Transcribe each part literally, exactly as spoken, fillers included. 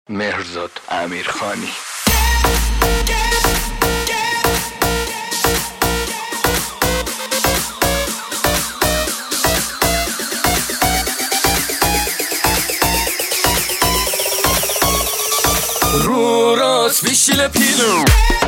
مهرزاد امیرخانی. رو راست ویشیل پیلو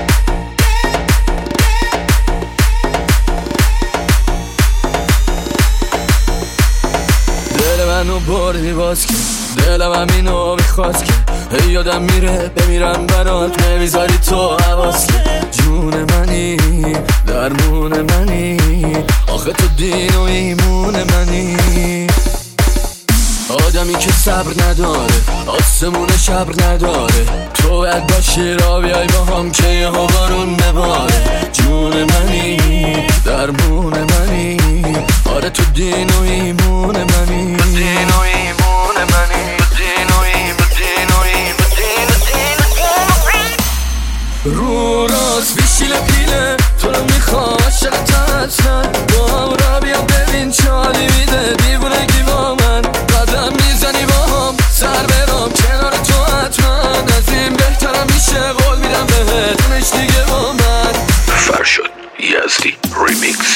دل منو بردی باز که دلم همینو میخواست که هی یادم میره بمیرم برات نمیذاری تو حواس که جون منی درمون منی آخه تو دین و ایمون منی آدمی که صبر نداره آسمون شبر نداره تو باید باشی را بیای با هم که یه ها بارون بباره جون منی درمون منی آره تو دین و ایمون منی دین و ایمون منی دین و ایم دین و ایم دین و دین رو راست ویشیل پیله تو رو میخوا عاشق تحصن با هم را بیا ببین چالی میده دیوونگی با من قدم میزنی با هم سر برام کنار تو حتما از این بهترم میشه قول میدم بهت اونش دیگه با من فرشاد یزدی ریمیکس.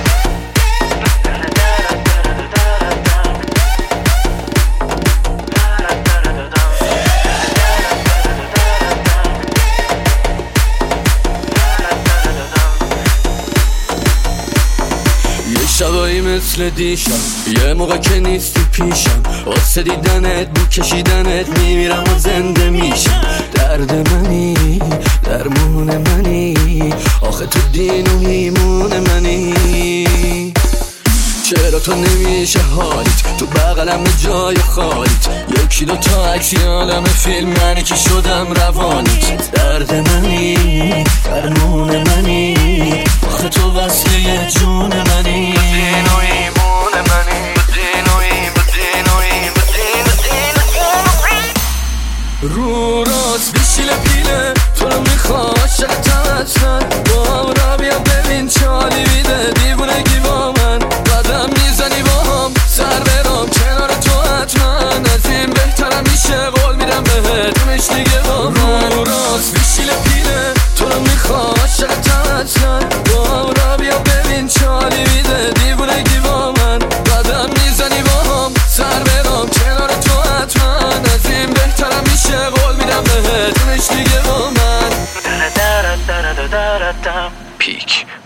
شبایی مثل دیشم یه موقع که نیستی پیشم واسه دیدنت بو کشیدنت میمیرم و زنده میشم درد منی درمون منی آخه تو دین و ایمون منی چرا تو نمیشه حالیت تو بغلم جای خالیت یکی دو تا عکسی عالم فیلم منی که شدم روانیت درد منی درمون منی آخه تو وصله جون منی دین و ایمون منی دین و ایم دین و ایم دین و دین رو راست ویشیل پیله تو رو میخوا عاشق تحصن با هم را بیا ببین چالی میده دیوونگی با من قدم میزنی با هم سر برام کنار تو حتما از این بهترم میشه قول میدم بهت اونش دیگه با من رو راست ویشیل پیله تو رو میخوا عاشق تحصن با هم را بیا ببین چالی میده دیوونگی با من قدم میزنی با هم سر برام کنار تو حتما از این بهترم میشه قول میدم بهت اونش دیگه با من پیک